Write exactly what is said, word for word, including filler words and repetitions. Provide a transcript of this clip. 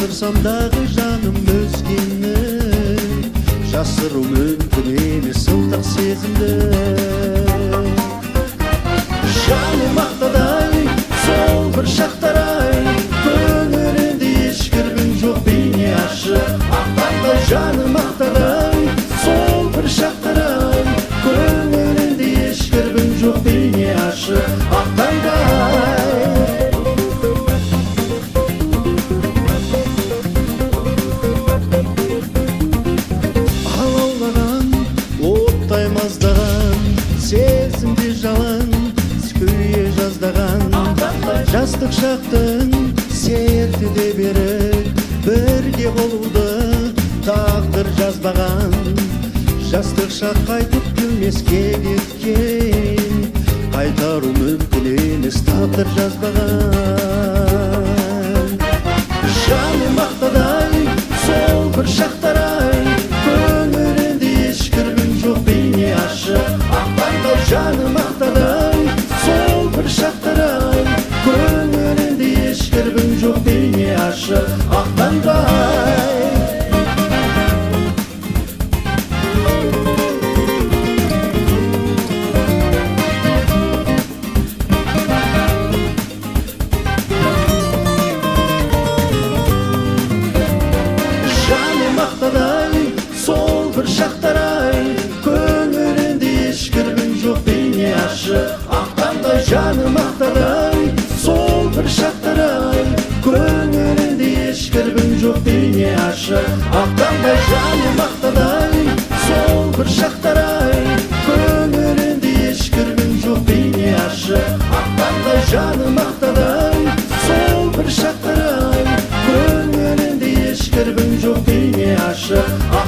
жасырсам дағы жаным өзгені, жасыру мүмкін емес ыстық сезімді. Жаным ақтадай, сол бір шақтарай, көңілінде ешкірбің жоқ бейне ашық ақтардай. Жаным ақтадай, сол бір шақтарай, көңілінде ешкірбің жоқ бейне ашық ақтардай. Маздаған сезімде жалын күйе жаздаған жастық шақтың серті де берік бірге болуды тағдыр жазбаған. Жастық шақ қайтып келмеске кеткен, қайтару мүмкін емес тағдыр жазбаған. Жаным ақтадай, сол бір шақтарай, көңілінде ешкірбің жоқ бейне ашық ақтардай. Жаным ақтадай, сол бір шақтарай, көңілінде ешкірбің жоқ бейне ашық ақтардай. Сол бір шақтарай, көңілінде ешкірбің жоқ бейне ашық ақтардай. Жаным ақтадай, сол бір шақтарай, көңілінде ешкірбің жоқ бейне ашық ақтардай. Жаным ақтадай, сол бір шақтарай, көңілінде ешкірбің жоқ бейне ашық ақтардай. Жаным ақтадай, сол бір шақтарай, көңілінде ешкірбің жоқ бейне ашық